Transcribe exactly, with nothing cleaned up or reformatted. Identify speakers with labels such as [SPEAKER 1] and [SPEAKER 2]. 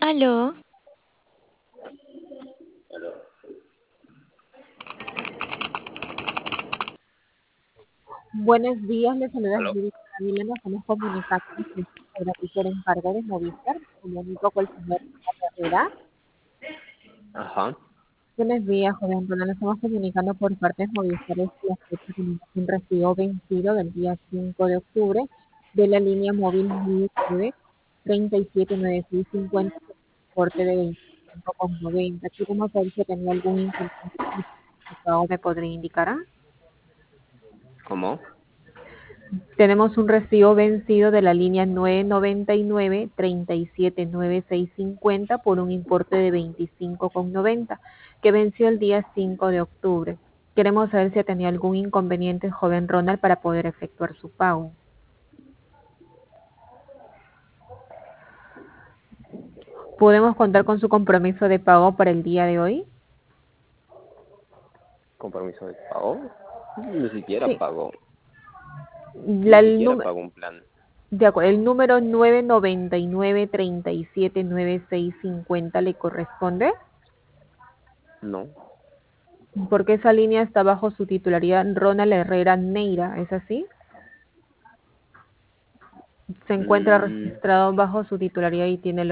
[SPEAKER 1] Aló,
[SPEAKER 2] Buenos días, les saluda
[SPEAKER 3] ¿Aló?
[SPEAKER 2] Judith Ávila. Nos estamos comunicando sobre aquí por encargo de Movistar. Me comunico con el señor Herrera.
[SPEAKER 3] Ajá.
[SPEAKER 2] Buenos días, joven Ronald. Nos estamos comunicando por parte de Movistar. Es la fecha que tenemos un recibo vencido del día cinco de octubre de la línea móvil nueve treinta y siete noventa y seis cincuenta por un importe de veinticinco con noventa. Queremos saber si tenía algún inconveniente con el pago. ¿Me podría indicar?
[SPEAKER 3] ¿Cómo?
[SPEAKER 2] Tenemos un recibo vencido de la línea nueve noventa y nueve treinta y siete noventa y seis cincuenta por un importe de veinticinco con noventa que venció el día cinco de octubre. Queremos saber si tenía algún inconveniente, joven Ronald, para poder efectuar su pago. ¿Podemos contar con su compromiso de pago para el día de hoy?
[SPEAKER 3] ¿Compromiso de pago? Ni siquiera
[SPEAKER 2] Sí.
[SPEAKER 3] pago.
[SPEAKER 2] La,
[SPEAKER 3] Ni
[SPEAKER 2] el,
[SPEAKER 3] siquiera
[SPEAKER 2] número,
[SPEAKER 3] pago un plan.
[SPEAKER 2] de acuerdo, el número nueve noventa y nueve treinta y siete noventa y seis cincuenta le corresponde,
[SPEAKER 3] No.
[SPEAKER 2] porque esa línea está bajo su titularidad Ronald Herrera Neira, ¿es así? Se encuentra
[SPEAKER 3] Mm,
[SPEAKER 2] registrado bajo su titularidad y tiene